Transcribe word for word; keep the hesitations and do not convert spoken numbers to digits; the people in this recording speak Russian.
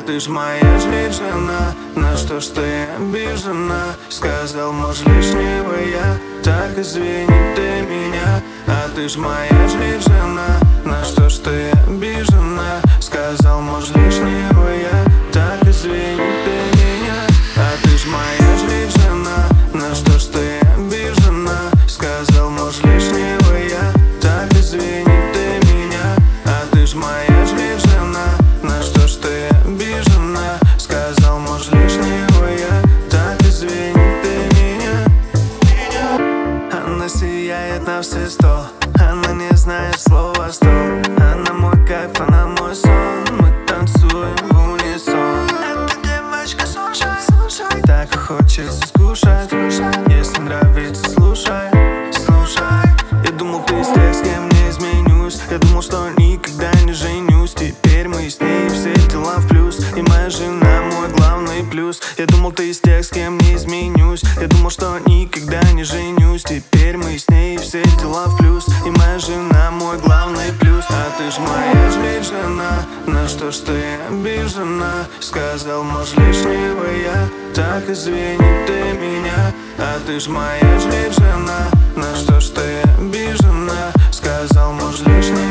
ты ж моя ж жена. На что ж ты обижена? Сказал муж лишнего я. Так извини ты меня. А ты ж моя ж жена. На что ж ты обижена? Сказал муж лишнего я. Так извини ты меня. А ты ж моя ж жена. На что ж ты обижена? Сказал муж лишнего я. Так извини ты меня. А ты ж моя ж жена. На что ж ты обижена? Сказал муж лишнего я. Так извини ты меня. Она сияет на все сто. Она не знает слова стоп. Она мой кайф, она мой сон. Мы танцуем в унисон. Эта девочка, слушай, слушай. Так и хочется скушать. Если нравится, слушай, слушай. Я думал, ты из тех, с кем не изменюсь. Я думал, что никогда не женюсь. Теперь мы с ней все дела в плюс. И моя жена мой главный плюс. Я думал, ты из тех, с кем не изменюсь. Я думал, что никогда не женюсь. Теперь мы с ней все дела в плюс. И моя жена мой главный плюс. А ты ж моя ж жена. На что ж ты обижена? Сказал муж лишнего я. Так извини ты меня. А ты ж моя ж жена. На что ж ты обижена? Сказал муж лишнего.